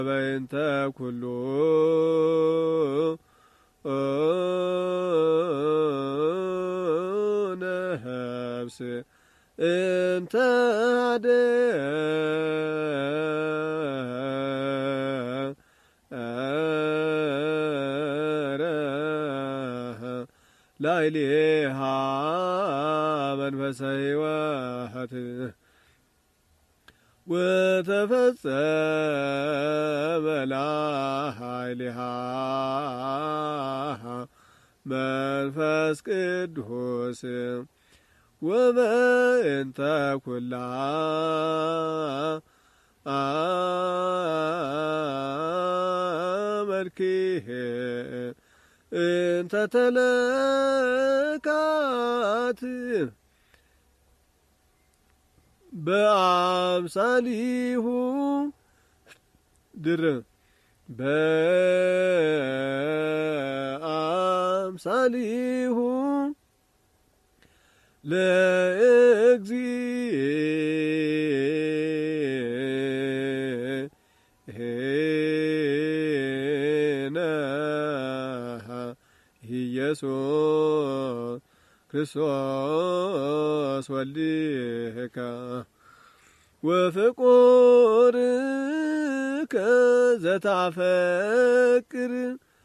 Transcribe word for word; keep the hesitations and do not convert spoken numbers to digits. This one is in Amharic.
በእንተ ኩሉ ነፍስ እንተ ላዕሌሃ መንፈሰ ሕይወት ወተፈጸመ ላዕሌሃ መንፈስ ቅዱስ ወበእንተ ኩላ አመልክህ እንተ ተለካት በአምሳሊሁ ድር በአምሳሊሁ ለእግዚእነ ኢየሱስ ክርስቶስ ወልድከ ወፍቁርከ ዘታፈቅር